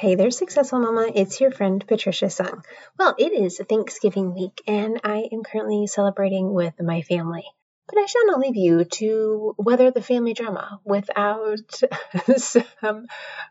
Hey there, Successful Mama. It's your friend, Patricia Sung. Well, it is Thanksgiving week, and I am currently celebrating with my family. But I shall not leave you to weather the family drama without something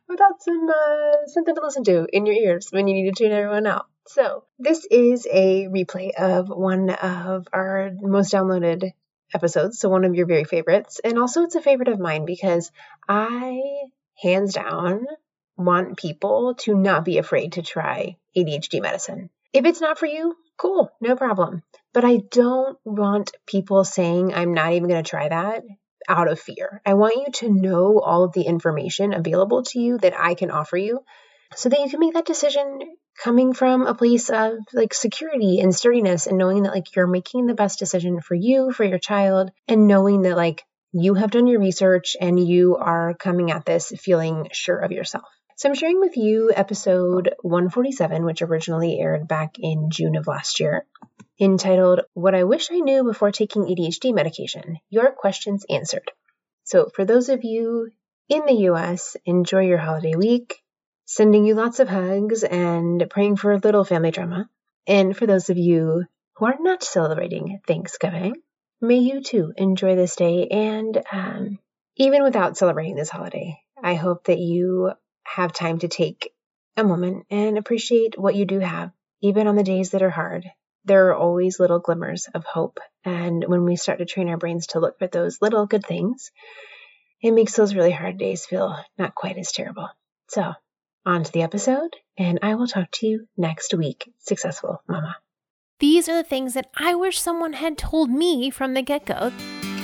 to listen to in your ears when you need to tune everyone out. So this is a replay of one of our most downloaded episodes, so one of your very favorites. And also it's a favorite of mine because I, hands down, want people to not be afraid to try ADHD medicine. If it's not for you, cool, no problem. But I don't want people saying I'm not even going to try that out of fear. I want you to know all of the information available to you that I can offer you so that you can make that decision coming from a place of security and sturdiness and knowing that you're making the best decision for you, for your child, and knowing that you have done your research and you are coming at this feeling sure of yourself. So I'm sharing with you episode 147, which originally aired back in June of last year, entitled, What I Wish I Knew Before Taking ADHD Medication, Your Questions Answered. So for those of you in the US, enjoy your holiday week, sending you lots of hugs and praying for a little family drama. And for those of you who are not celebrating Thanksgiving, may you too enjoy this day. And even without celebrating this holiday, I hope that you have time to take a moment and appreciate what you do have. Even on the days that are hard, there are always little glimmers of hope. And when we start to train our brains to look for those little good things, it makes those really hard days feel not quite as terrible. So, on to the episode, and I will talk to you next week, Successful Mama. These are the things that I wish someone had told me from the get-go.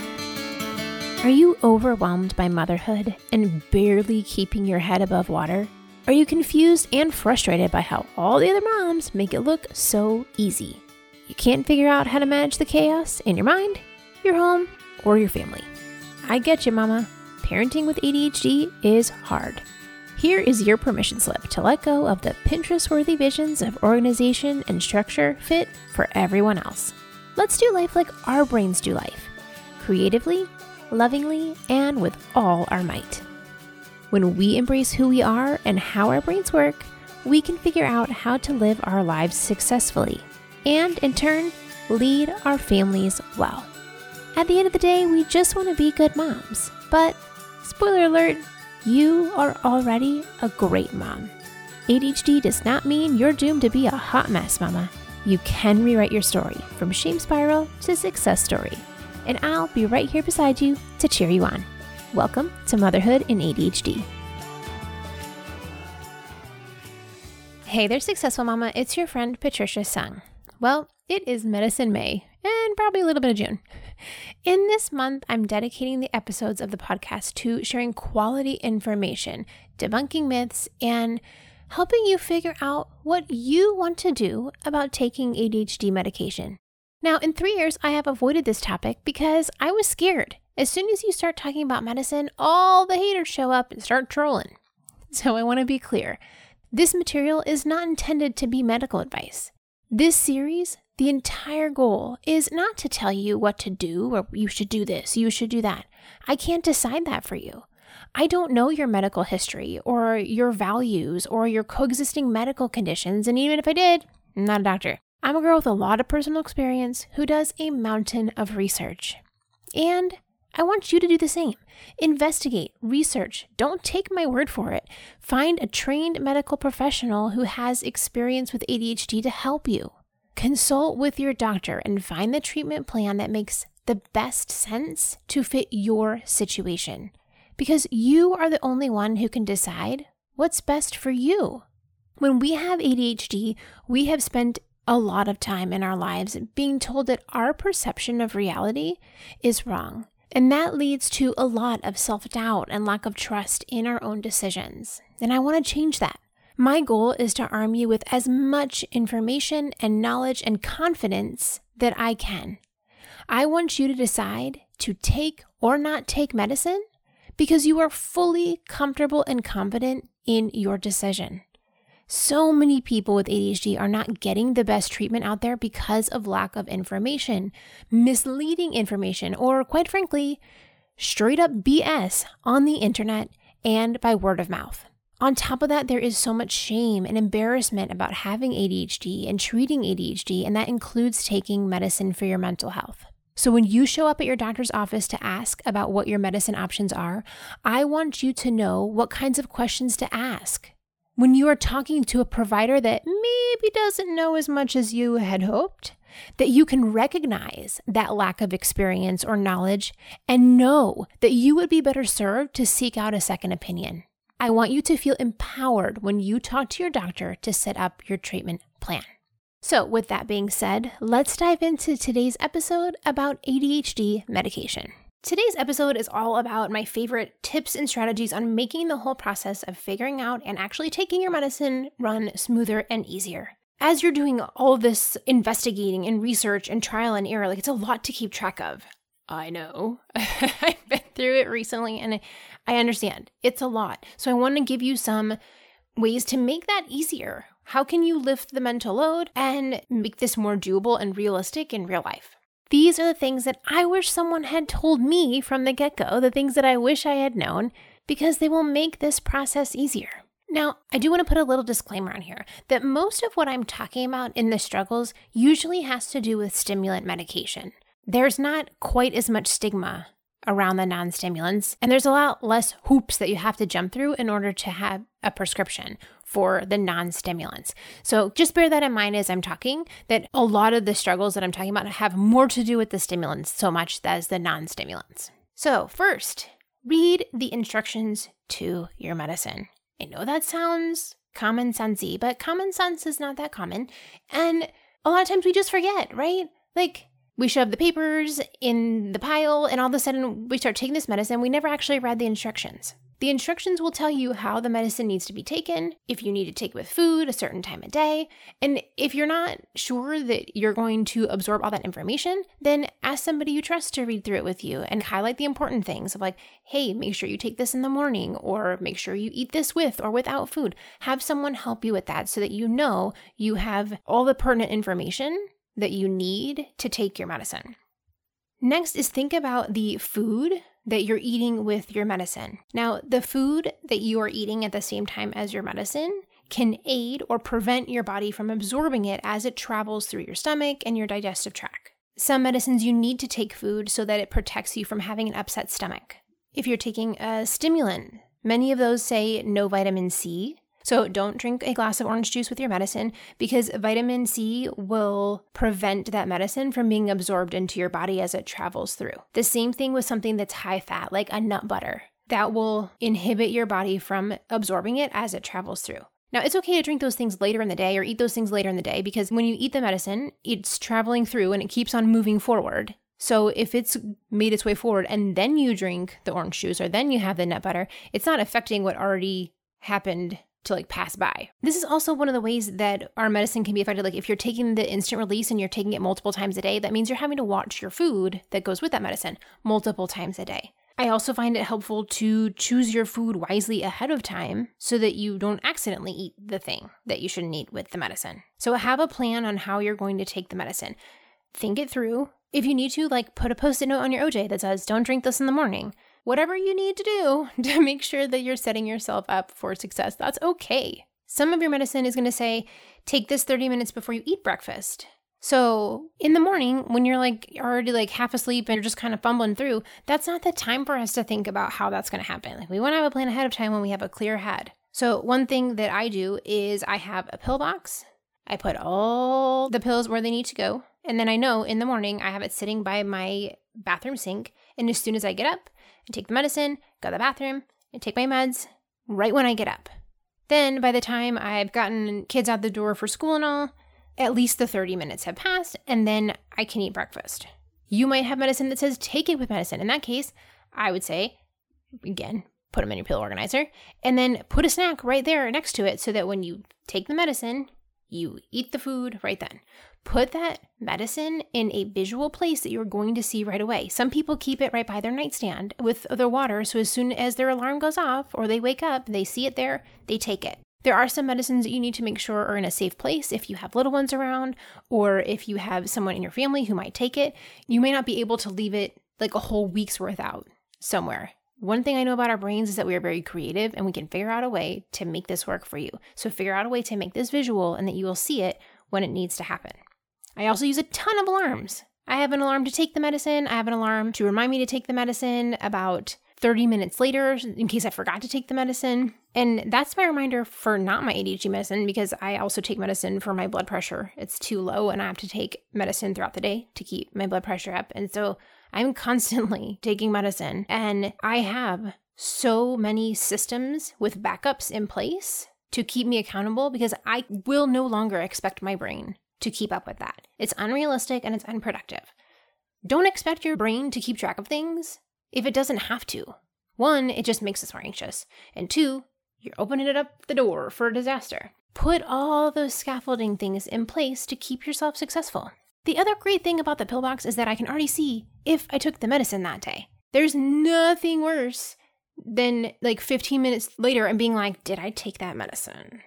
Are you overwhelmed by motherhood and barely keeping your head above water? Are you confused and frustrated by how all the other moms make it look so easy? You can't figure out how to manage the chaos in your mind, your home, or your family. I get you, mama. Parenting with ADHD is hard. Here is your permission slip to let go of the Pinterest-worthy visions of organization and structure fit for everyone else. Let's do life like our brains do life. Creatively, lovingly, and with all our might. When we embrace who we are and how our brains work, we can figure out how to live our lives successfully and, in turn, lead our families well. At the end of the day, we just want to be good moms. But, spoiler alert, you are already a great mom. ADHD does not mean you're doomed to be a hot mess, mama. You can rewrite your story from shame spiral to success story. And I'll be right here beside you to cheer you on. Welcome to Motherhood in ADHD. Hey there, Successful Mama. It's your friend, Patricia Sung. Well, it is Medicine May and probably a little bit of June. In this month, I'm dedicating the episodes of the podcast to sharing quality information, debunking myths, and helping you figure out what you want to do about taking ADHD medication. Now, in 3 years, I have avoided this topic because I was scared. As soon as you start talking about medicine, all the haters show up and start trolling. So I want to be clear. This material is not intended to be medical advice. This series, the entire goal is not to tell you what to do or you should do this, you should do that. I can't decide that for you. I don't know your medical history or your values or your coexisting medical conditions, and even if I did, I'm not a doctor. I'm a girl with a lot of personal experience who does a mountain of research. And I want you to do the same. Investigate, research. Don't take my word for it. Find a trained medical professional who has experience with ADHD to help you. Consult with your doctor and find the treatment plan that makes the best sense to fit your situation. Because you are the only one who can decide what's best for you. When we have ADHD, we have spent a lot of time in our lives being told that our perception of reality is wrong. And that leads to a lot of self-doubt and lack of trust in our own decisions. And I want to change that. My goal is to arm you with as much information and knowledge and confidence that I can. I want you to decide to take or not take medicine because you are fully comfortable and confident in your decision. So many people with ADHD are not getting the best treatment out there because of lack of information, misleading information, or quite frankly, straight up BS on the internet and by word of mouth. On top of that, there is so much shame and embarrassment about having ADHD and treating ADHD, and that includes taking medicine for your mental health. So when you show up at your doctor's office to ask about what your medicine options are, I want you to know what kinds of questions to ask. When you are talking to a provider that maybe doesn't know as much as you had hoped, that you can recognize that lack of experience or knowledge and know that you would be better served to seek out a second opinion. I want you to feel empowered when you talk to your doctor to set up your treatment plan. So with that being said, let's dive into today's episode about ADHD medication. Today's episode is all about my favorite tips and strategies on making the whole process of figuring out and actually taking your medicine run smoother and easier. As you're doing all of this investigating and research and trial and error, it's a lot to keep track of. I know. I've been through it recently and I understand. It's a lot. So I want to give you some ways to make that easier. How can you lift the mental load and make this more doable and realistic in real life? These are the things that I wish someone had told me from the get-go, the things that I wish I had known, because they will make this process easier. Now, I do want to put a little disclaimer on here that most of what I'm talking about in the struggles usually has to do with stimulant medication. There's not quite as much stigma around the non-stimulants, and there's a lot less hoops that you have to jump through in order to have a prescription for the non-stimulants. So just bear that in mind as I'm talking, that a lot of the struggles that I'm talking about have more to do with the stimulants so much as the non-stimulants. So first, read the instructions to your medicine. I know that sounds common sensey, but common sense is not that common. And a lot of times we just forget, right? We shove the papers in the pile and all of a sudden we start taking this medicine. We never actually read the instructions. The instructions will tell you how the medicine needs to be taken, if you need to take with food a certain time of day. And if you're not sure that you're going to absorb all that information, then ask somebody you trust to read through it with you and highlight the important things of hey, make sure you take this in the morning, or make sure you eat this with or without food. Have someone help you with that so that you know you have all the pertinent information that you need to take your medicine. Next is think about the food that you're eating with your medicine. Now, the food that you are eating at the same time as your medicine can aid or prevent your body from absorbing it as it travels through your stomach and your digestive tract. Some medicines you need to take food so that it protects you from having an upset stomach. If you're taking a stimulant, many of those say no vitamin C. So don't drink a glass of orange juice with your medicine because vitamin C will prevent that medicine from being absorbed into your body as it travels through. The same thing with something that's high fat, like a nut butter. That will inhibit your body from absorbing it as it travels through. Now, it's okay to drink those things later in the day or eat those things later in the day because when you eat the medicine, it's traveling through and it keeps on moving forward. So if it's made its way forward and then you drink the orange juice or then you have the nut butter, it's not affecting what already happened to pass by. This is also one of the ways that our medicine can be affected. If you're taking the instant release and you're taking it multiple times a day, that means you're having to watch your food that goes with that medicine multiple times a day. I also find it helpful to choose your food wisely ahead of time so that you don't accidentally eat the thing that you shouldn't eat with the medicine. So have a plan on how you're going to take the medicine. Think it through. If you need to, put a Post-it note on your OJ that says, don't drink this in the morning. Whatever you need to do to make sure that you're setting yourself up for success, that's okay. Some of your medicine is going to say, take this 30 minutes before you eat breakfast. So in the morning, when you're already half asleep and you're just kind of fumbling through, that's not the time for us to think about how that's going to happen. We want to have a plan ahead of time when we have a clear head. So one thing that I do is I have a pill box. I put all the pills where they need to go. And then I know in the morning I have it sitting by my bathroom sink. And as soon as I get up, I take the medicine, go to the bathroom, and take my meds right when I get up. Then by the time I've gotten kids out the door for school and all, at least the 30 minutes have passed, and then I can eat breakfast. You might have medicine that says take it with medicine. In that case, I would say, again, put them in your pill organizer, and then put a snack right there next to it so that when you take the medicine, you eat the food right then. Put that medicine in a visual place that you're going to see right away. Some people keep it right by their nightstand with their water, so as soon as their alarm goes off or they wake up, they see it there, they take it. There are some medicines that you need to make sure are in a safe place if you have little ones around or if you have someone in your family who might take it. You may not be able to leave it a whole week's worth out somewhere. One thing I know about our brains is that we are very creative and we can figure out a way to make this work for you. So figure out a way to make this visual and that you will see it when it needs to happen. I also use a ton of alarms. I have an alarm to take the medicine. I have an alarm to remind me to take the medicine about 30 minutes later in case I forgot to take the medicine. And that's my reminder for not my ADHD medicine, because I also take medicine for my blood pressure. It's too low and I have to take medicine throughout the day to keep my blood pressure up. And so I'm constantly taking medicine, and I have so many systems with backups in place to keep me accountable, because I will no longer expect my brain to keep up with that. It's unrealistic and it's unproductive. Don't expect your brain to keep track of things if it doesn't have to. 1, it just makes us more anxious. And 2, you're opening it up the door for a disaster. Put all those scaffolding things in place to keep yourself successful. The other great thing about the pill box is that I can already see if I took the medicine that day. There's nothing worse than like 15 minutes later and being like, did I take that medicine?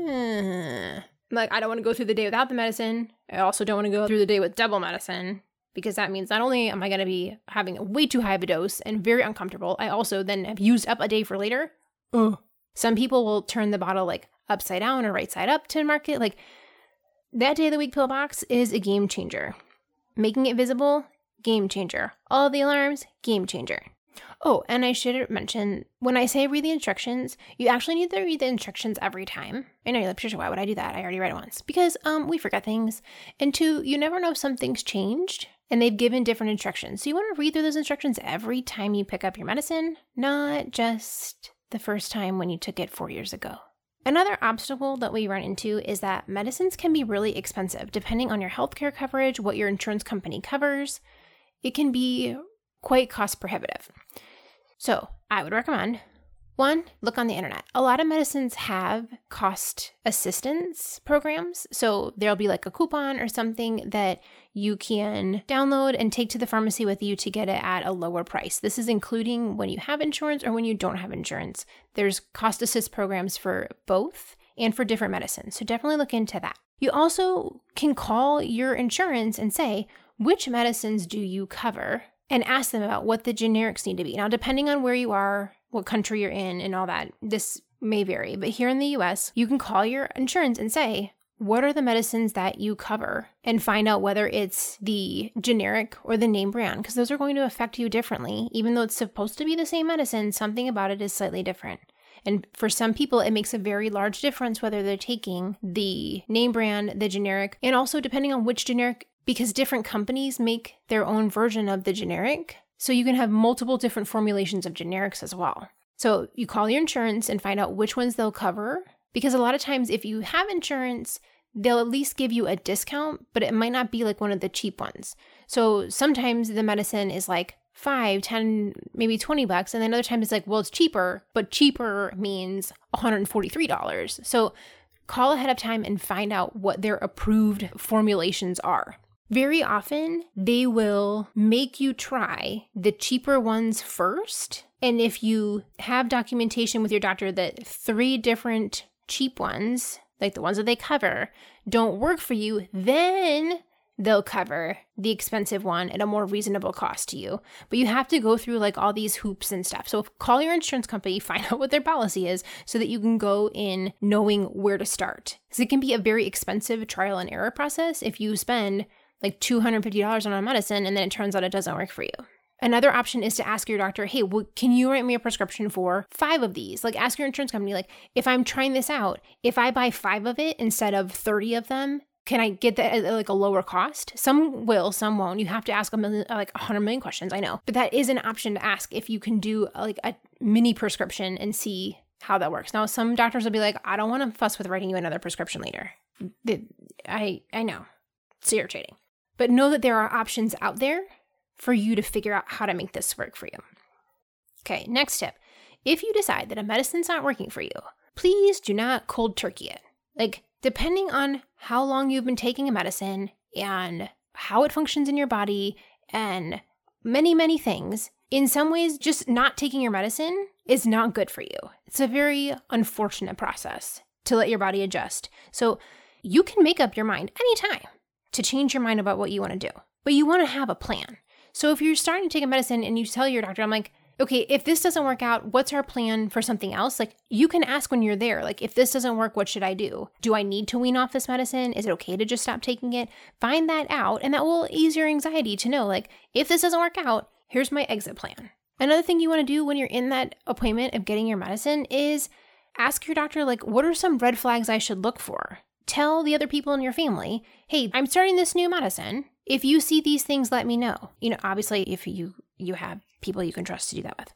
Like, I don't want to go through the day without the medicine. I also don't want to go through the day with double medicine, because that means not only am I going to be having a way too high of a dose and very uncomfortable, I also then have used up a day for later. Some people will turn the bottle like upside down or right side up to market. Like, that day of the week pill box is a game changer. Making it visible, game changer. All the alarms, game changer. Oh, and I should mention, when I say read the instructions, you actually need to read the instructions every time. I know you're like, Patricia, why would I do that? I already read it once. Because we forget things. And 2, you never know if something's changed and they've given different instructions. So you want to read through those instructions every time you pick up your medicine, not just the first time when you took it 4 years ago. Another obstacle that we run into is that medicines can be really expensive depending on your healthcare coverage, what your insurance company covers. It can be quite cost prohibitive. So I would recommend, 1, look on the internet. A lot of medicines have cost assistance programs. So there'll be like a coupon or something that you can download and take to the pharmacy with you to get it at a lower price. This is including when you have insurance or when you don't have insurance. There's cost assist programs for both and for different medicines. So definitely look into that. You also can call your insurance and say, which medicines do you cover? And ask them about what the generics need to be. Now, depending on where you are, what country you're in, and all that, this may vary. But here in the US, you can call your insurance and say, what are the medicines that you cover? And find out whether it's the generic or the name brand, because those are going to affect you differently. Even though it's supposed to be the same medicine, something about it is slightly different. And for some people, it makes a very large difference whether they're taking the name brand, the generic, and also depending on which generic, because different companies make their own version of the generic. So you can have multiple different formulations of generics as well. So you call your insurance and find out which ones they'll cover. Because a lot of times if you have insurance, they'll at least give you a discount, but it might not be like one of the cheap ones. So sometimes the medicine is like $5, $10, maybe $20. And then other times it's like, well, it's cheaper, but cheaper means $143. So call ahead of time and find out what their approved formulations are. Very often, they will make you try the cheaper ones first. And if you have documentation with your doctor that 3 different cheap ones, like the ones that they cover, don't work for you, then they'll cover the expensive one at a more reasonable cost to you. But you have to go through like all these hoops and stuff. So call your insurance company, find out what their policy is so that you can go in knowing where to start. Because it can be a very expensive trial and error process if you spend like $250 on a medicine and then it turns out it doesn't work for you. Another option is to ask your doctor, hey, can you write me a prescription for 5 of these? Like ask your insurance company, like if I'm trying this out, if I buy 5 of it instead of 30 of them, can I get that at like a lower cost? Some will, some won't. You have to ask 100 million questions, I know. But that is an option to ask if you can do like a mini prescription and see how that works. Now, some doctors will be like, I don't want to fuss with writing you another prescription later. I know, it's irritating. But know that there are options out there for you to figure out how to make this work for you. Okay, next tip. If you decide that a medicine's not working for you, please do not cold turkey it. Like, depending on how long you've been taking a medicine and how it functions in your body and many, many things, in some ways, just not taking your medicine is not good for you. It's a very unfortunate process to let your body adjust. So you can make up your mind anytime to change your mind about what you want to do, but you want to have a plan. So if you're starting to take a medicine and you tell your doctor, I'm like, okay, if this doesn't work out, what's our plan for something else? Like, you can ask when you're there, like, if this doesn't work, what should I do? Do I need to wean off this medicine? Is it okay to just stop taking it? Find that out, and that will ease your anxiety to know, like, if this doesn't work out, here's my exit plan. Another thing you want to do when you're in that appointment of getting your medicine is ask your doctor, like, what are some red flags I should look for? Tell the other people in your family, hey, I'm starting this new medicine. If you see these things, let me know. Obviously, if you have people you can trust to do that with.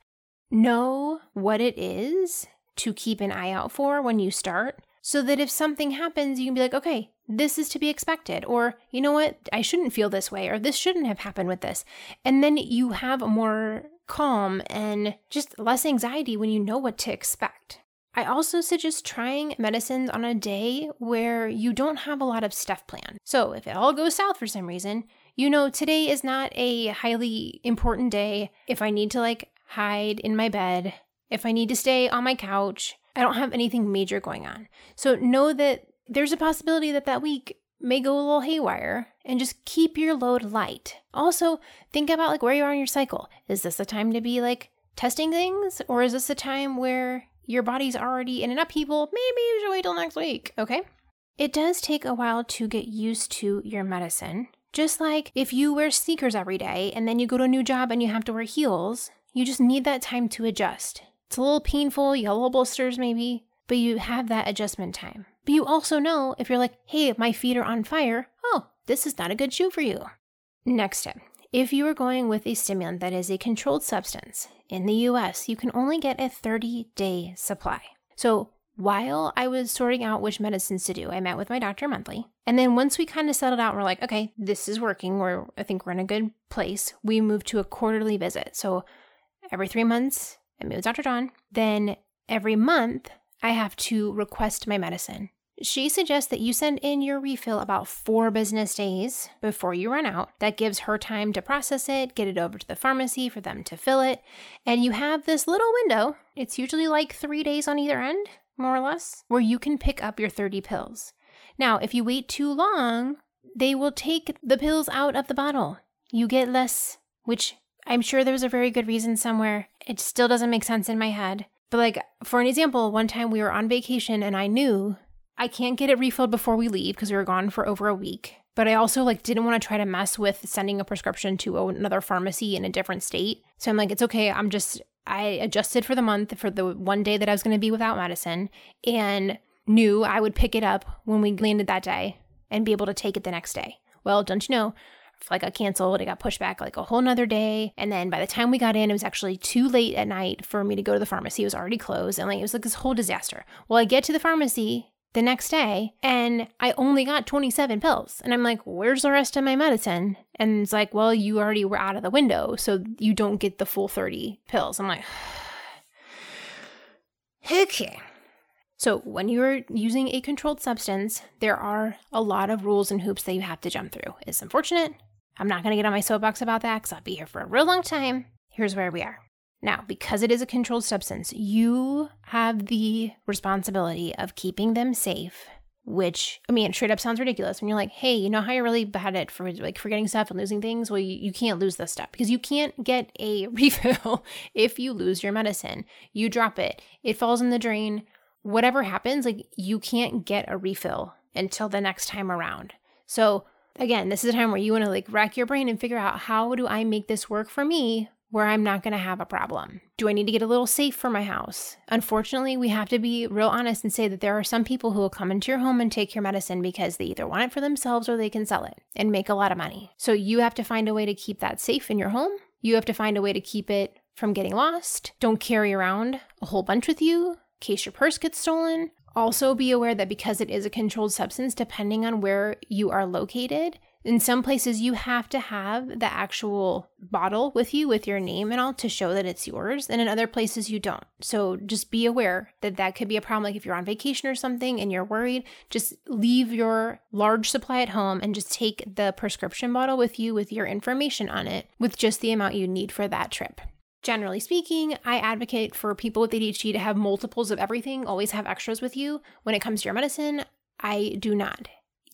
Know what it is to keep an eye out for when you start, so that if something happens, you can be like, okay, this is to be expected. Or, you know what, I shouldn't feel this way, or this shouldn't have happened with this. And then you have more calm and just less anxiety when you know what to expect. I also suggest trying medicines on a day where you don't have a lot of stuff planned. So if it all goes south for some reason, today is not a highly important day. If I need to hide in my bed, if I need to stay on my couch, I don't have anything major going on. So know that there's a possibility that week may go a little haywire, and just keep your load light. Also, think about where you are in your cycle. Is this the time to be testing things, or is this the time where your body's already in an upheaval? Maybe you should wait till next week, okay? It does take a while to get used to your medicine. Just like if you wear sneakers every day and then you go to a new job and you have to wear heels, you just need that time to adjust. It's a little painful, you have little blisters maybe, but you have that adjustment time. But you also know if you're like, hey, my feet are on fire, oh, this is not a good shoe for you. Next tip. If you are going with a stimulant that is a controlled substance, in the US, you can only get a 30-day supply. So while I was sorting out which medicines to do, I met with my doctor monthly. And then once we kind of settled out, we're like, okay, this is working. I think we're in a good place. We moved to a quarterly visit. So every 3 months, I meet with Dr. Dawn. Then every month, I have to request my medicine. She suggests that you send in your refill about 4 business days before you run out. That gives her time to process it, get it over to the pharmacy for them to fill it. And you have this little window. It's usually 3 days on either end, more or less, where you can pick up your 30 pills. Now, if you wait too long, they will take the pills out of the bottle. You get less, which I'm sure there was a very good reason somewhere. It still doesn't make sense in my head. But for an example, one time we were on vacation and I knew I can't get it refilled before we leave because we were gone for over a week. But I also didn't want to try to mess with sending a prescription to another pharmacy in a different state. So I'm like, it's okay. I adjusted for the month for the one day that I was going to be without medicine and knew I would pick it up when we landed that day and be able to take it the next day. Well, don't you know, flight got canceled. It got pushed back a whole nother day. And then by the time we got in, it was actually too late at night for me to go to the pharmacy. It was already closed. And it was this whole disaster. Well, I get to the pharmacy the next day and I only got 27 pills. And I'm like, where's the rest of my medicine? And it's like, well, you already were out of the window, so you don't get the full 30 pills. I'm like, okay. So when you're using a controlled substance, there are a lot of rules and hoops that you have to jump through. It's unfortunate. I'm not going to get on my soapbox about that because I'll be here for a real long time. Here's where we are. Now, because it is a controlled substance, you have the responsibility of keeping them safe, which, straight up sounds ridiculous when you're like, hey, you know how you're really bad at forgetting stuff and losing things? Well, you can't lose this stuff because you can't get a refill if you lose your medicine. You drop it, it falls in the drain. Whatever happens, you can't get a refill until the next time around. So again, this is a time where you want to rack your brain and figure out, how do I make this work for me where I'm not going to have a problem? Do I need to get a little safe for my house? Unfortunately, we have to be real honest and say that there are some people who will come into your home and take your medicine because they either want it for themselves or they can sell it and make a lot of money. So you have to find a way to keep that safe in your home. You have to find a way to keep it from getting lost. Don't carry around a whole bunch with you in case your purse gets stolen. Also be aware that because it is a controlled substance, depending on where you are located, in some places you have to have the actual bottle with you with your name and all to show that it's yours. And in other places you don't. So just be aware that that could be a problem. If you're on vacation or something and you're worried, just leave your large supply at home and just take the prescription bottle with you with your information on it with just the amount you need for that trip. Generally speaking, I advocate for people with ADHD to have multiples of everything, always have extras with you. When it comes to your medicine, I do not.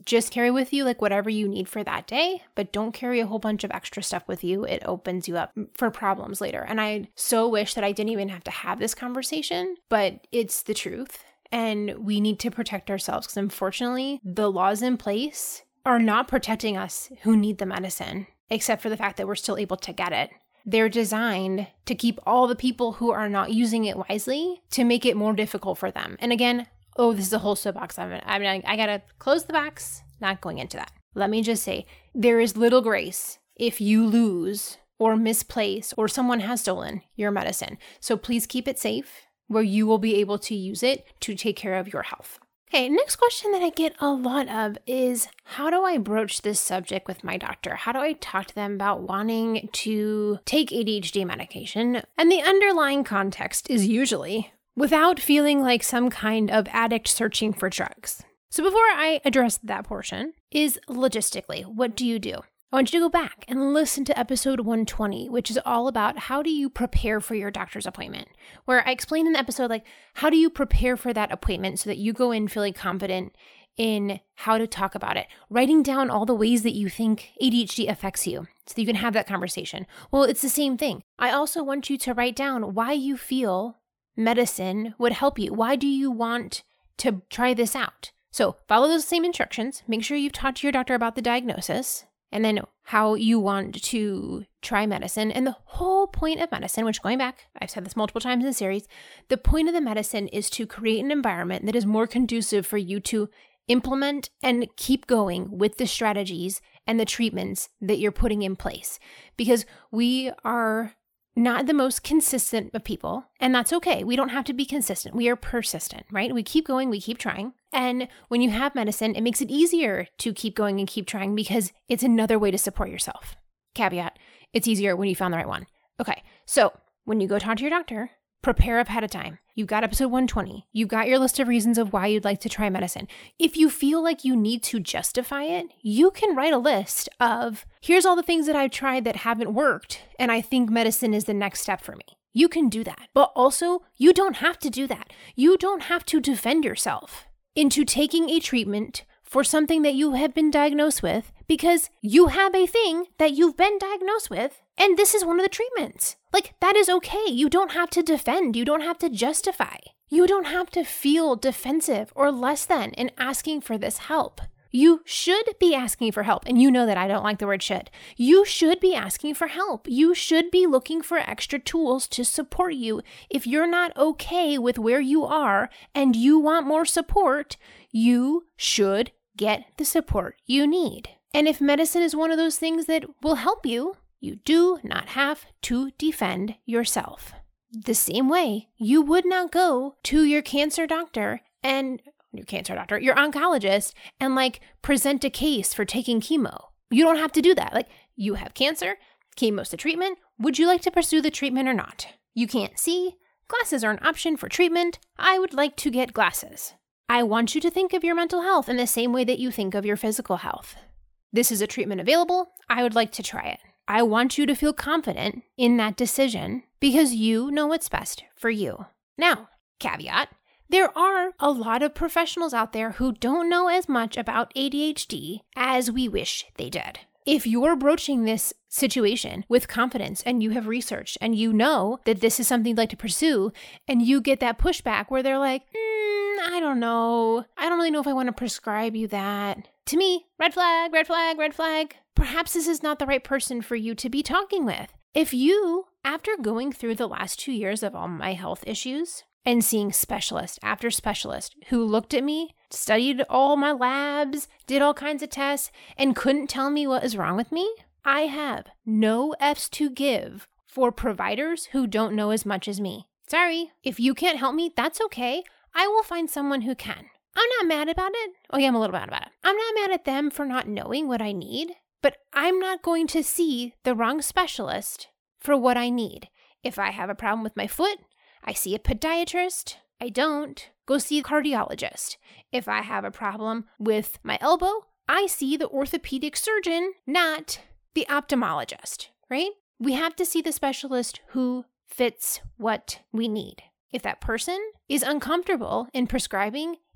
just carry with you like whatever you need for that day, but don't carry a whole bunch of extra stuff with you. It opens you up for problems later. And I so wish that I didn't even have to have this conversation, but it's the truth. And we need to protect ourselves because unfortunately, the laws in place are not protecting us who need the medicine, except for the fact that we're still able to get it. They're designed to keep all the people who are not using it wisely to make it more difficult for them. And again, this is a whole soapbox. I gotta close the box, not going into that. Let me just say, there is little grace if you lose or misplace or someone has stolen your medicine. So please keep it safe where you will be able to use it to take care of your health. Okay, next question that I get a lot of is, how do I broach this subject with my doctor? How do I talk to them about wanting to take ADHD medication? And the underlying context is usually without feeling like some kind of addict searching for drugs. So before I address that portion, is logistically, what do you do? I want you to go back and listen to episode 120, which is all about how do you prepare for your doctor's appointment, where I explained in the episode, like, how do you prepare for that appointment so that you go in feeling confident in how to talk about it, writing down all the ways that you think ADHD affects you so that you can have that conversation. Well, it's the same thing. I also want you to write down why you feel medicine would help you. Why do you want to try this out? So follow those same instructions. Make sure you've talked to your doctor about the diagnosis and then how you want to try medicine. And the whole point of medicine, which going back, I've said this multiple times in the series, the point of the medicine is to create an environment that is more conducive for you to implement and keep going with the strategies and the treatments that you're putting in place. Because we are not the most consistent of people, and that's okay. We don't have to be consistent. We are persistent, right? We keep going, we keep trying. And when you have medicine, it makes it easier to keep going and keep trying because it's another way to support yourself. Caveat, it's easier when you found the right one. Okay, so when you go talk to your doctor, prepare ahead of time. You've got episode 120. You've got your list of reasons of why you'd like to try medicine. If you feel like you need to justify it, you can write a list of, here's all the things that I've tried that haven't worked, and I think medicine is the next step for me. You can do that. But also, you don't have to do that. You don't have to defend yourself into taking a treatment for something that you have been diagnosed with because you have a thing that you've been diagnosed with, and this is one of the treatments. Like, that is okay. You don't have to defend. You don't have to justify. You don't have to feel defensive or less than in asking for this help. You should be asking for help. And you know that I don't like the word should. You should be asking for help. You should be looking for extra tools to support you. If you're not okay with where you are and you want more support, you should get the support you need. And if medicine is one of those things that will help you, you do not have to defend yourself. The same way you would not go to your cancer doctor and your oncologist and like present a case for taking chemo. You don't have to do that. Like, you have cancer, chemo's the treatment. Would you like to pursue the treatment or not? You can't see. Glasses are an option for treatment. I would like to get glasses. I want you to think of your mental health in the same way that you think of your physical health. This is a treatment available. I would like to try it. I want you to feel confident in that decision because you know what's best for you. Now, caveat, there are a lot of professionals out there who don't know as much about ADHD as we wish they did. If you're broaching this situation with confidence and you have researched and you know that this is something you'd like to pursue and you get that pushback where they're like, I don't know. I don't really know if I want to prescribe you that. To me, red flag, red flag, red flag. Perhaps this is not the right person for you to be talking with. If you, after going through the last 2 years of all my health issues and seeing specialist after specialist who looked at me, studied all my labs, did all kinds of tests, and couldn't tell me what is wrong with me, I have no F's to give for providers who don't know as much as me. Sorry, if you can't help me, that's okay. I will find someone who can. I'm not mad about it. Oh yeah, I'm a little mad about it. I'm not mad at them for not knowing what I need, but I'm not going to see the wrong specialist for what I need. If I have a problem with my foot, I see a podiatrist. I don't go see a cardiologist. If I have a problem with my elbow, I see the orthopedic surgeon, not the ophthalmologist, right? We have to see the specialist who fits what we need. If that person is uncomfortable in prescribing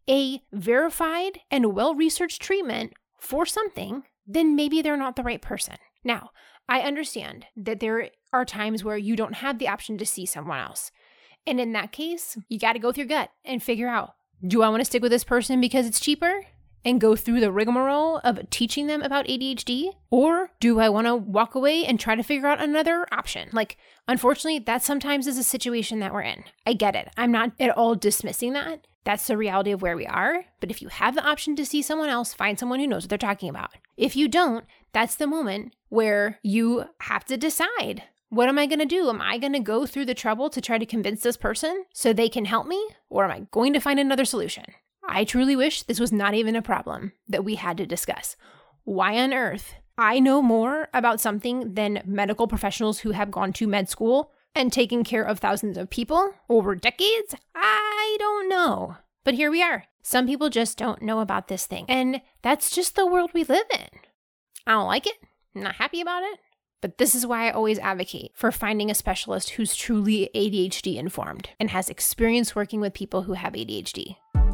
a verified and well-researched treatment for something, then maybe they're not the right person. Now, I understand that there are times where you don't have the option to see someone else. And in that case, you got to go with your gut and figure out, do I want to stick with this person because it's cheaper and go through the rigmarole of teaching them about ADHD? Or do I want to walk away and try to figure out another option? Like, unfortunately, that sometimes is a situation that we're in. I get it. I'm not at all dismissing that. That's the reality of where we are. But if you have the option to see someone else, find someone who knows what they're talking about. If you don't, that's the moment where you have to decide, what am I going to do? Am I going to go through the trouble to try to convince this person so they can help me? Or am I going to find another solution? I truly wish this was not even a problem that we had to discuss. Why on earth? I know more about something than medical professionals who have gone to med school and taken care of thousands of people over decades? I don't know. But here we are. Some people just don't know about this thing. And that's just the world we live in. I don't like it. I'm not happy about it. But this is why I always advocate for finding a specialist who's truly ADHD informed and has experience working with people who have ADHD.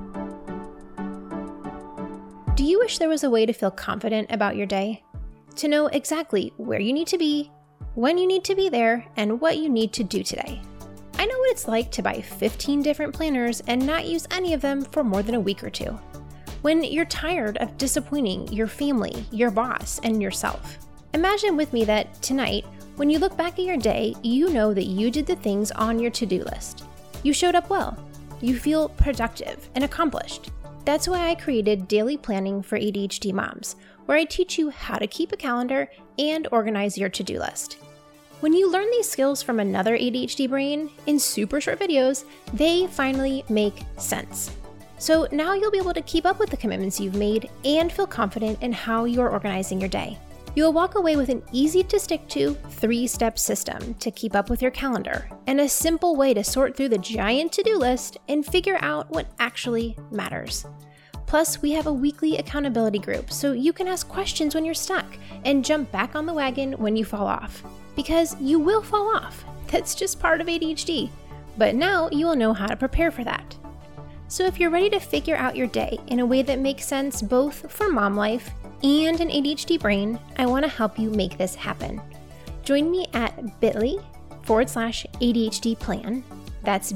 Do you wish there was a way to feel confident about your day? To know exactly where you need to be, when you need to be there, and what you need to do today? I know what it's like to buy 15 different planners and not use any of them for more than a week or two. When you're tired of disappointing your family, your boss, and yourself. Imagine with me that tonight, when you look back at your day, you know that you did the things on your to-do list. You showed up well. You feel productive and accomplished. That's why I created Daily Planning for ADHD Moms, where I teach you how to keep a calendar and organize your to-do list. When you learn these skills from another ADHD brain in super short videos, they finally make sense. So now you'll be able to keep up with the commitments you've made and feel confident in how you're organizing your day. You'll walk away with an easy-to-stick-to 3-step system to keep up with your calendar and a simple way to sort through the giant to-do list and figure out what actually matters. Plus, we have a weekly accountability group so you can ask questions when you're stuck and jump back on the wagon when you fall off. Because you will fall off. That's just part of ADHD. But now you will know how to prepare for that. So if you're ready to figure out your day in a way that makes sense both for mom life and an ADHD brain, I want to help you make this happen. Join me at bit.ly/ADHD plan. That's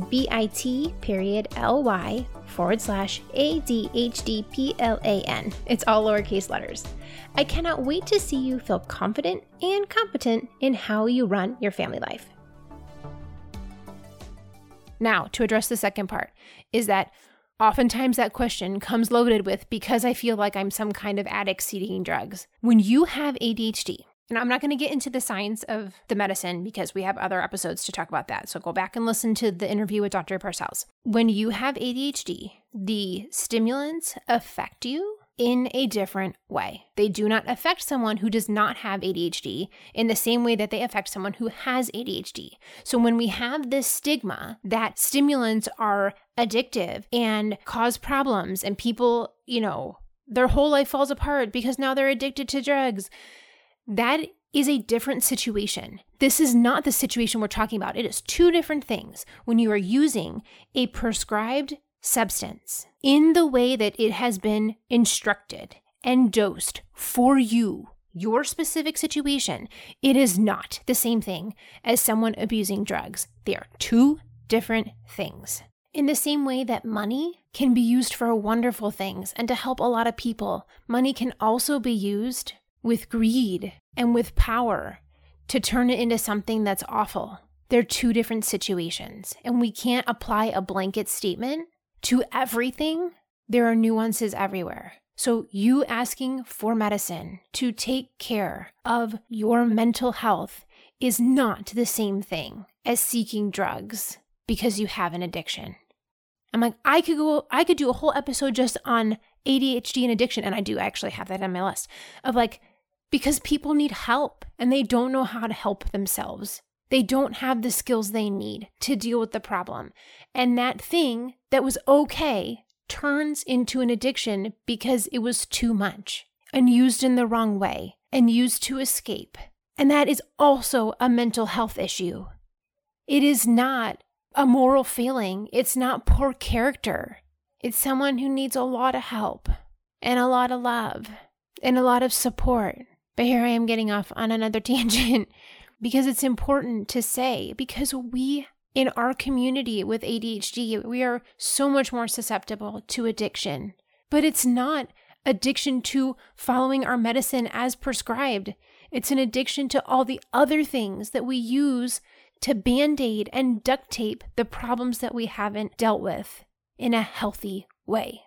bit.ly/ADHD plan. It's all lowercase letters. I cannot wait to see you feel confident and competent in how you run your family life. Now, to address the second part, is that oftentimes that question comes loaded with, because I feel like I'm some kind of addict seeking drugs. When you have ADHD, and I'm not going to get into the science of the medicine because we have other episodes to talk about that. So go back and listen to the interview with Dr. Parcells. When you have ADHD, the stimulants affect you in a different way. They do not affect someone who does not have ADHD in the same way that they affect someone who has ADHD. So when we have this stigma that stimulants are addictive and cause problems and people, their whole life falls apart because now they're addicted to drugs, that is a different situation. This is not the situation we're talking about. It is two different things. When you are using a prescribed substance in the way that it has been instructed and dosed for you, your specific situation, it is not the same thing as someone abusing drugs. They are two different things. In the same way that money can be used for wonderful things and to help a lot of people, money can also be used with greed and with power to turn it into something that's awful. They're two different situations, and we can't apply a blanket statement to everything. There are nuances everywhere. So you asking for medicine to take care of your mental health is not the same thing as seeking drugs because you have an addiction. I'm like, I could do a whole episode just on ADHD and addiction, and I do actually have that on my list of because people need help and they don't know how to help themselves. They don't have the skills they need to deal with the problem. And that thing that was okay turns into an addiction because it was too much and used in the wrong way and used to escape. And that is also a mental health issue. It is not a moral failing. It's not poor character. It's someone who needs a lot of help and a lot of love and a lot of support. But here I am getting off on another tangent because it's important to say, because we in our community with ADHD, we are so much more susceptible to addiction. But it's not addiction to following our medicine as prescribed. It's an addiction to all the other things that we use to band-aid and duct tape the problems that we haven't dealt with in a healthy way.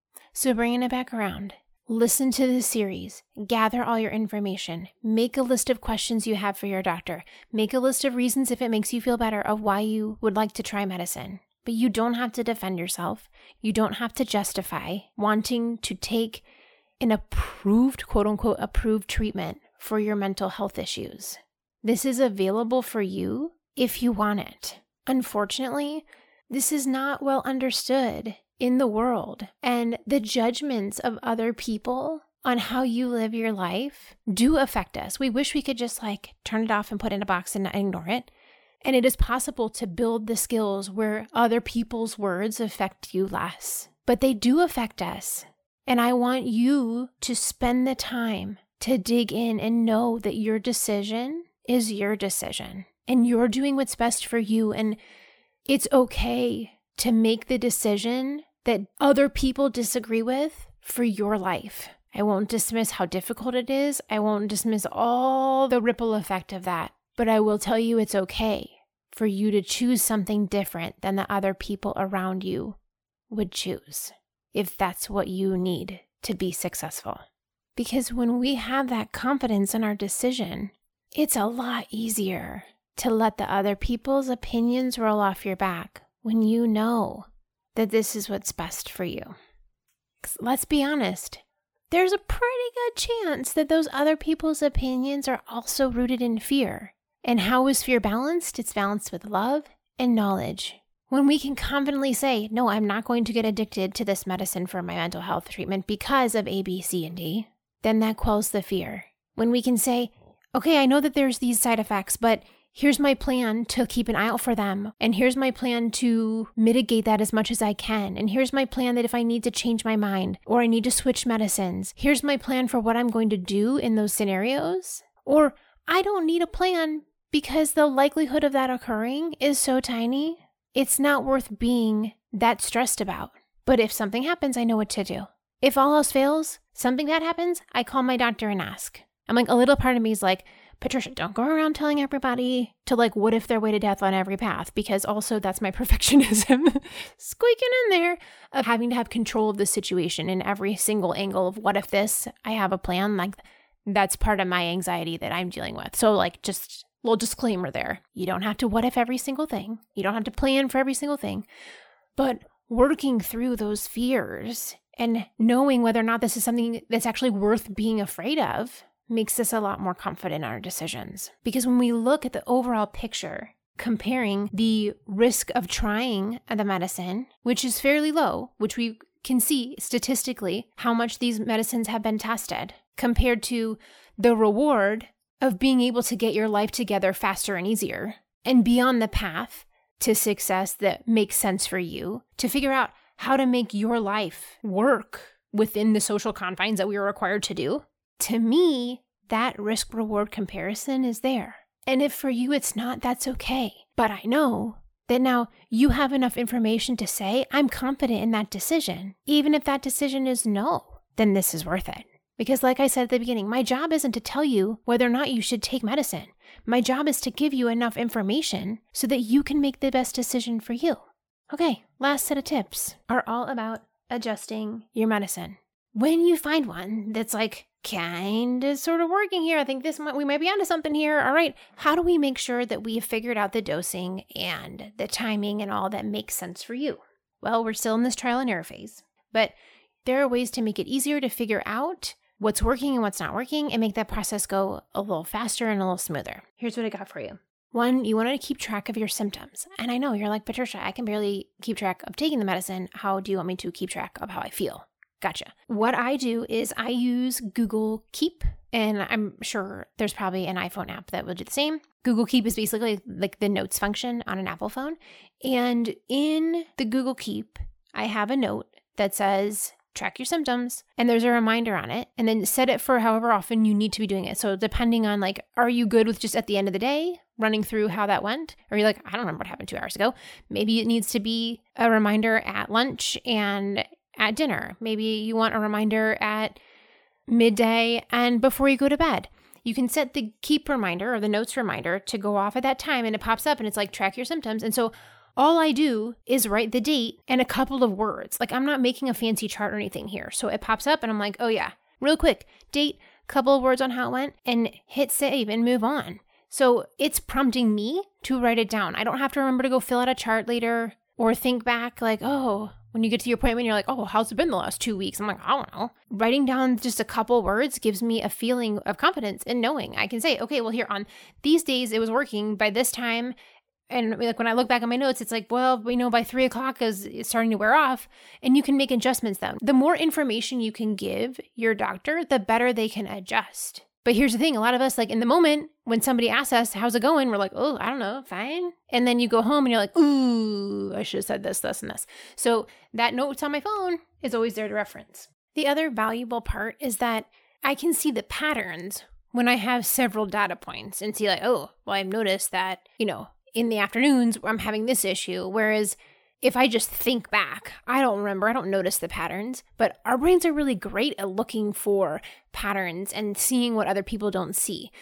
So bringing it back around, listen to the series, gather all your information, make a list of questions you have for your doctor, make a list of reasons if it makes you feel better of why you would like to try medicine. But you don't have to defend yourself. You don't have to justify wanting to take an approved, quote unquote, approved treatment for your mental health issues. This is available for you if you want it. Unfortunately, this is not well understood in the world, and the judgments of other people on how you live your life do affect us. We wish we could just turn it off and put it in a box and not ignore it. And it is possible to build the skills where other people's words affect you less, but they do affect us. And I want you to spend the time to dig in and know that your decision is your decision and you're doing what's best for you. And it's okay to make the decision that other people disagree with for your life. I won't dismiss how difficult it is. I won't dismiss all the ripple effect of that. But I will tell you it's okay for you to choose something different than the other people around you would choose, if that's what you need to be successful. Because when we have that confidence in our decision, it's a lot easier to let the other people's opinions roll off your back when you know that this is what's best for you. 'Cause let's be honest, there's a pretty good chance that those other people's opinions are also rooted in fear. And how is fear balanced? It's balanced with love and knowledge. When we can confidently say, no, I'm not going to get addicted to this medicine for my mental health treatment because of A, B, C, and D, then that quells the fear. When we can say, okay, I know that there's these side effects, but here's my plan to keep an eye out for them. And here's my plan to mitigate that as much as I can. And here's my plan that if I need to change my mind or I need to switch medicines, here's my plan for what I'm going to do in those scenarios. Or I don't need a plan because the likelihood of that occurring is so tiny, it's not worth being that stressed about. But if something happens, I know what to do. If all else fails, something bad happens, I call my doctor and ask. I'm a little part of me is Patricia, don't go around telling everybody to what if their way to death on every path, because also that's my perfectionism squeaking in there of having to have control of the situation in every single angle of what if this, I have a plan, that's part of my anxiety that I'm dealing with. So just little disclaimer there. You don't have to what if every single thing. You don't have to plan for every single thing, but working through those fears and knowing whether or not this is something that's actually worth being afraid of makes us a lot more confident in our decisions. Because when we look at the overall picture, comparing the risk of trying the medicine, which is fairly low, which we can see statistically how much these medicines have been tested, compared to the reward of being able to get your life together faster and easier and be on the path to success that makes sense for you, to figure out how to make your life work within the social confines that we are required to do. To me, that risk-reward comparison is there. And if for you it's not, that's okay. But I know that now you have enough information to say, I'm confident in that decision. Even if that decision is no, then this is worth it. Because like I said at the beginning, my job isn't to tell you whether or not you should take medicine. My job is to give you enough information so that you can make the best decision for you. Okay, last set of tips are all about adjusting your medicine. When you find one that's kind of sort of working here, I think we might be onto something here. All right, how do we make sure that we have figured out the dosing and the timing and all that makes sense for you? Well, we're still in this trial and error phase, but there are ways to make it easier to figure out what's working and what's not working and make that process go a little faster and a little smoother. Here's what I got for you. One, you want to keep track of your symptoms. And I know you're like, Patricia, I can barely keep track of taking the medicine. How do you want me to keep track of how I feel? Gotcha. What I do is I use Google Keep, and I'm sure there's probably an iPhone app that will do the same. Google Keep is basically the notes function on an Apple phone. And in the Google Keep, I have a note that says, track your symptoms, and there's a reminder on it, and then set it for however often you need to be doing it. So depending on like, are you good with just at the end of the day running through how that went? Or you're like, I don't remember what happened 2 hours ago. Maybe it needs to be a reminder at lunch and at dinner. Maybe you want a reminder at midday and before you go to bed. You can set the keep reminder or the notes reminder to go off at that time, and it pops up and it's like, track your symptoms. And so all I do is write the date and a couple of words. Like, I'm not making a fancy chart or anything here. So it pops up and I'm like, oh yeah, real quick, date, couple of words on how it went, and hit save and move on. So it's prompting me to write it down. I don't have to remember to go fill out a chart later or think back like, oh, when you get to your appointment, you're like, oh, how's it been the last 2 weeks? I'm like, I don't know. Writing down just a couple words gives me a feeling of confidence in knowing I can say, okay, well, here on these days it was working by this time. And like when I look back at my notes, it's like, well, we know by 3 o'clock is starting to wear off, and you can make adjustments then. The more information you can give your doctor, the better they can adjust. But here's the thing, a lot of us, like in the moment, when somebody asks us, how's it going? We're like, oh, I don't know, fine. And then you go home and you're like, ooh, I should have said this, this, and this. So that notes on my phone is always there to reference. The other valuable part is that I can see the patterns when I have several data points and see like, oh, well, I've noticed that, in the afternoons I'm having this issue. Whereas if I just think back, I don't remember, I don't notice the patterns, but our brains are really great at looking for patterns and seeing what other people don't see.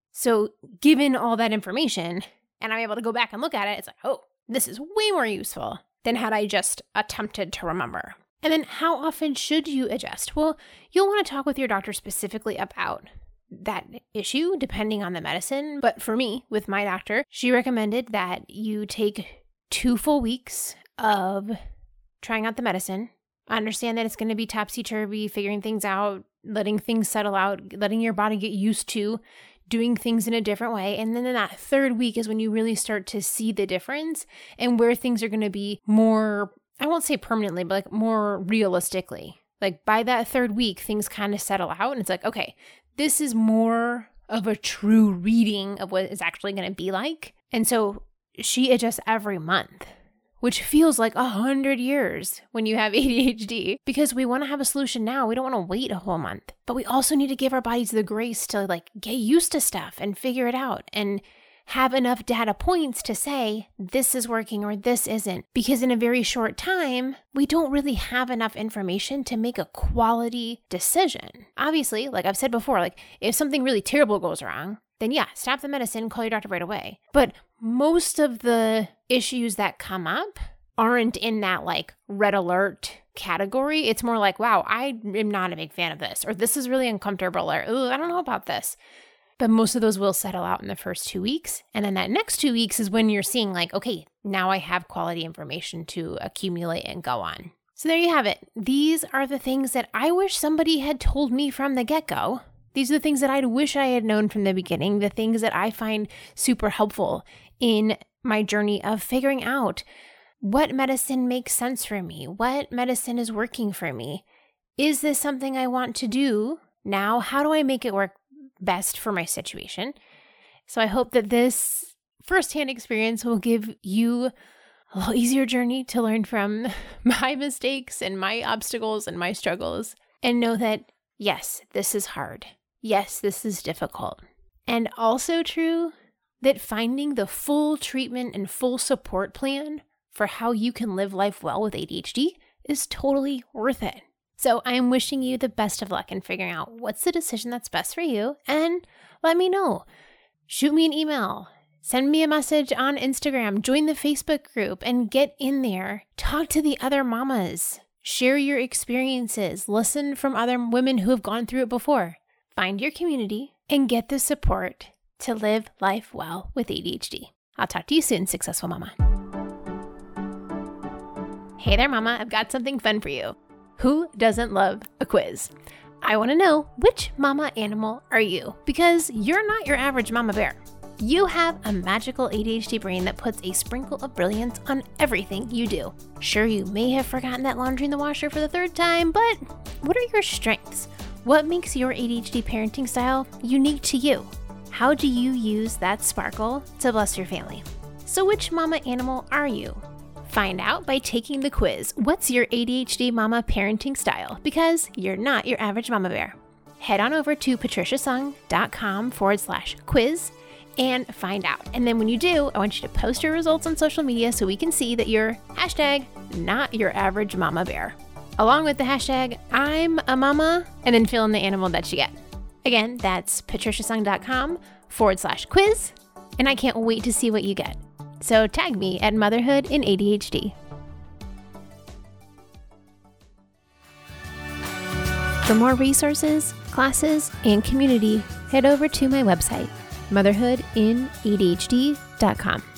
So given all that information, and I'm able to go back and look at it, it's like, oh, this is way more useful than had I just attempted to remember. And then how often should you adjust? Well, you'll want to talk with your doctor specifically about that issue depending on the medicine. But for me, with my doctor, she recommended that you take 2 full weeks of trying out the medicine. I understand that it's going to be topsy-turvy, figuring things out, letting things settle out, letting your body get used to doing things in a different way. And then in that 3rd week is when you really start to see the difference and where things are going to be more, I won't say permanently, but like more realistically. Like by that 3rd week, things kind of settle out and it's like, okay, this is more of a true reading of what it's actually going to be like. And so she adjusts every month, which feels like 100 years when you have ADHD, because we want to have a solution now. We don't want to wait a whole month, but we also need to give our bodies the grace to like get used to stuff and figure it out and have enough data points to say this is working or this isn't. Because in a very short time, we don't really have enough information to make a quality decision. Obviously, like I've said before, like if something really terrible goes wrong, then yeah, stop the medicine, call your doctor right away. But most of the issues that come up aren't in that like red alert category. It's more like, wow, I am not a big fan of this, or this is really uncomfortable, or ooh, I don't know about this. But most of those will settle out in the first 2 weeks. And then that next 2 weeks is when you're seeing like, okay, now I have quality information to accumulate and go on. So there you have it. These are the things that I wish somebody had told me from the get-go. These are the things that I'd wish I had known from the beginning, the things that I find super helpful in my journey of figuring out what medicine makes sense for me, what medicine is working for me. Is this something I want to do now? How do I make it work best for my situation? So I hope that this firsthand experience will give you a little easier journey to learn from my mistakes and my obstacles and my struggles, and know that yes, this is hard. Yes, this is difficult. And also true that finding the full treatment and full support plan for how you can live life well with ADHD is totally worth it. So I'm wishing you the best of luck in figuring out what's the decision that's best for you, and let me know. Shoot me an email, send me a message on Instagram, join the Facebook group, and get in there. Talk to the other mamas. Share your experiences. Listen from other women who have gone through it before. Find your community and get the support to live life well with ADHD. I'll talk to you soon, Successful Mama. Hey there, Mama. I've got something fun for you. Who doesn't love a quiz? I want to know, which mama animal are you? Because you're not your average mama bear. You have a magical ADHD brain that puts a sprinkle of brilliance on everything you do. Sure, you may have forgotten that laundry in the washer for the 3rd time, but what are your strengths? What makes your ADHD parenting style unique to you? How do you use that sparkle to bless your family? So which mama animal are you? Find out by taking the quiz, What's Your ADHD Mama Parenting Style? Because you're not your average mama bear. Head on over to patriciasung.com/quiz and find out. And then when you do, I want you to post your results on social media so we can see that you're #not your average mama bear. Along with the hashtag I'm a mama, and then fill in the animal that you get. Again, that's patriciasung.com/quiz, and I can't wait to see what you get. So tag me at Motherhood in ADHD. For more resources, classes, and community, head over to my website, motherhoodinadhd.com.